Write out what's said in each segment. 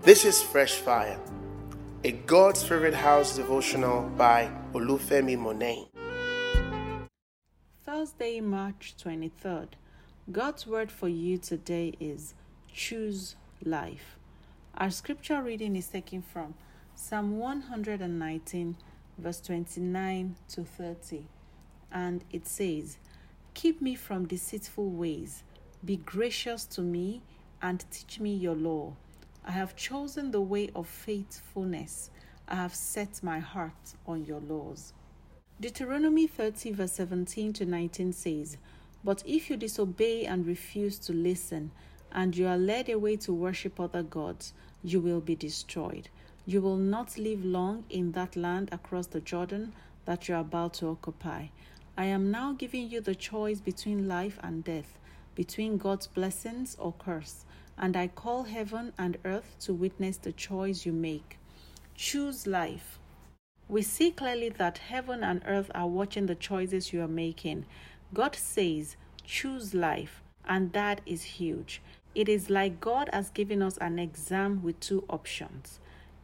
This is Fresh Fire, a God's Favorite House devotional by Olufemi Monet. Thursday, March 23rd. God's word for you today is choose life. Our scripture reading is taken from Psalm 119, verse 29 to 30. And it says, "Keep me from deceitful ways. Be gracious to me and teach me your law. I have chosen the way of faithfulness. I have set my heart on your laws." Deuteronomy 30 verse 17 to 19 says, "But if you disobey and refuse to listen, and you are led away to worship other gods, you will be destroyed. You will not live long in that land across the Jordan that you are about to occupy. I am now giving you the choice between life and death, between God's blessings or curse, and I call heaven and earth to witness the choice you make. Choose life." We see clearly that heaven and earth are watching the choices you are making. God says, choose life, and that is huge. It is like God has given us an exam with two options.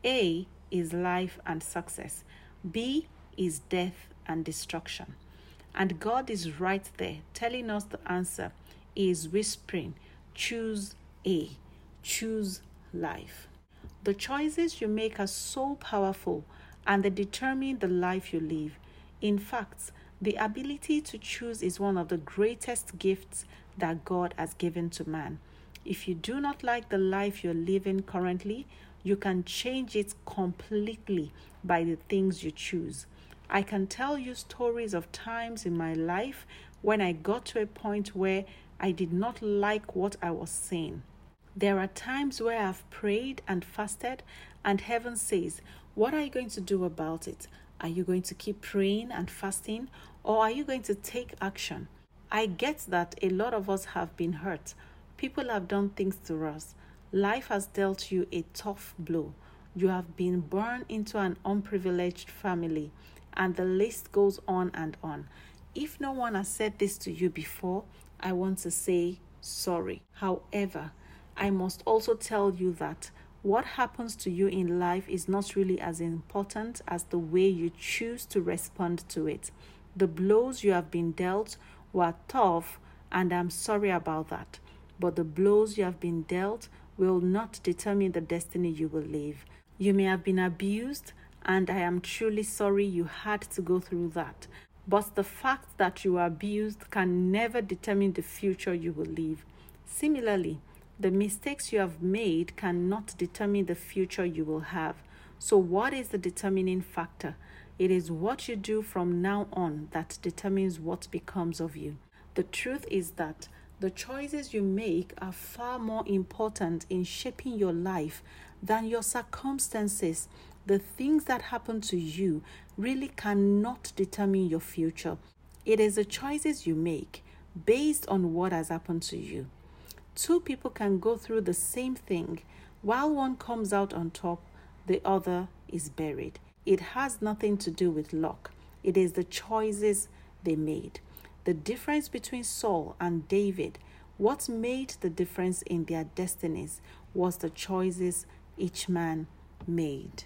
A is life and success. B is death and destruction. And God is right there telling us the answer. He is whispering, choose A, choose life. The choices you make are so powerful, and they determine the life you live. In fact, the ability to choose is one of the greatest gifts that God has given to man. If you do not like the life you're living currently, you can change it completely by the things you choose. I can tell you stories of times in my life when I got to a point where I did not like what I was saying. There are times where I've prayed and fasted, and heaven says, what are you going to do about it? Are you going to keep praying and fasting, or are you going to take action? I get that a lot of us have been hurt. People have done things to us. Life has dealt you a tough blow. You have been born into an unprivileged family, and the list goes on and on. If no one has said this to you before, I want to say sorry. However, I must also tell you that what happens to you in life is not really as important as the way you choose to respond to it. The blows you have been dealt were tough, and I'm sorry about that. But the blows you have been dealt will not determine the destiny you will live. You may have been abused, and I am truly sorry you had to go through that. But the fact that you were abused can never determine the future you will live. Similarly, the mistakes you have made cannot determine the future you will have. So what is the determining factor? It is what you do from now on that determines what becomes of you. The truth is that the choices you make are far more important in shaping your life than your circumstances. The things that happen to you really cannot determine your future. It is the choices you make based on what has happened to you. Two people can go through the same thing. While one comes out on top, the other is buried. It has nothing to do with luck. It is the choices they made. The difference between Saul and David, what made the difference in their destinies was the choices each man made.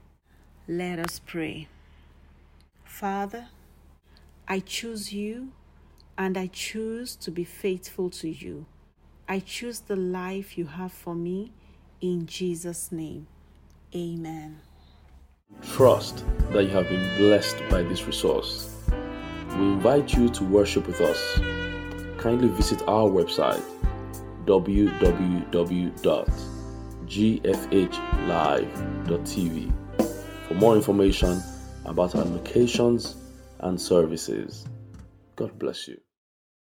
Let us pray. Father, I choose you, and I choose to be faithful to you. I choose the life you have for me in Jesus' name. Amen. Trust that you have been blessed by this resource. We invite you to worship with us. Kindly visit our website www.gfhlive.tv for more information about our locations and services. God bless you.